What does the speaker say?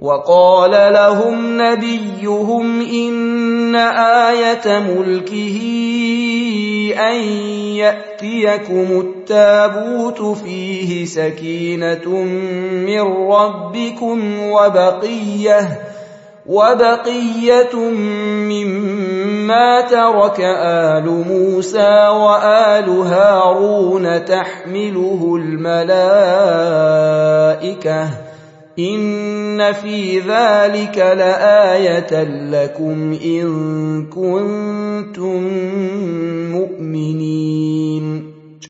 وقال لهم نبيهم إن آية ملكه أن يأتيكم التابوت فيه سكينة من ربكم وبقية مما ترك آل موسى وآل هارون تحمله الملائكة إن في ذلك لآية لكم إن كنتم مؤمنين